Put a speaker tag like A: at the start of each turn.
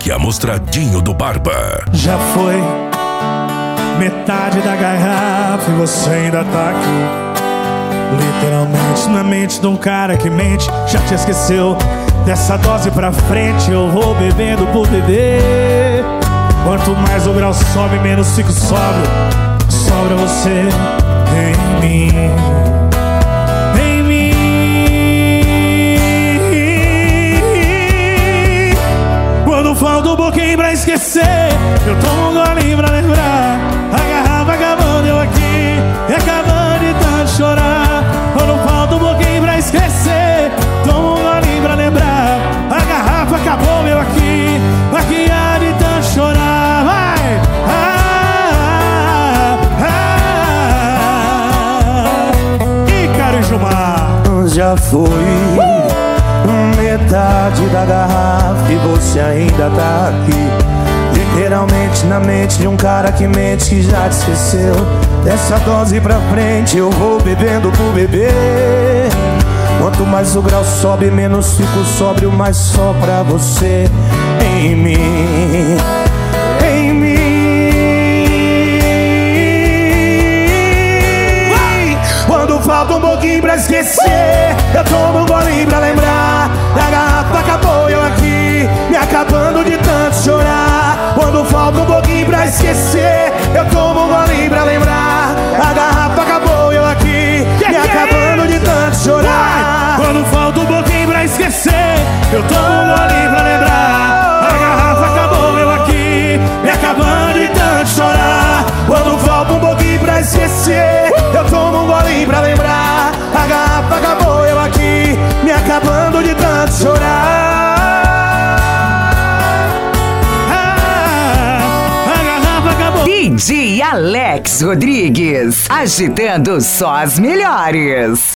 A: Cheque Amostradinho do Barba.
B: Já foi metade da garrafa e você ainda tá aqui. Literalmente na mente de um cara que mente. Já te esqueceu? Dessa dose pra frente eu vou bebendo por beber. Quanto mais o grau sobe, menos fico sóbrio. Sobra você em mim. Em mim. Quando falta um pouquinho pra esquecer, eu tomo um golinho pra lembrar. A garrafa acabando, eu aqui e acabando de tanto chorar. Quando falta um pouquinho pra esquecer, tomo um golinho pra lembrar. A garrafa acabou, eu aqui há de tanto chorar. Vai! Ícaro e Gilmar.
C: Já foi metade da garrafa e você ainda tá aqui. Literalmente na mente de um cara que mente, que já te esqueceu. Dessa dose pra frente eu vou bebendo por beber. Quanto mais o grau sobe, menos fico sóbrio, mais só pra você em mim. Em mim. Quando falta um pouquinho pra esquecer, eu tomo um golinho pra lembrar. A garrafa acabou, eu aqui me acabando de tanto chorar. Quando falta um pouquinho pra esquecer, eu tomo um golinho pra lembrar. A garrafa acabou, eu aqui me acabando de tanto chorar.
B: Quando falta um pouquinho pra esquecer, eu tomo um golinho pra lembrar. A garrafa acabou, eu aqui me acabando de tanto chorar.
C: Quando falta um pouquinho pra esquecer, eu tomo um golinho pra lembrar. A garrafa acabou, eu aqui me acabando de tanto chorar.
D: DJ Alex Rodrigues, agitando só as melhores.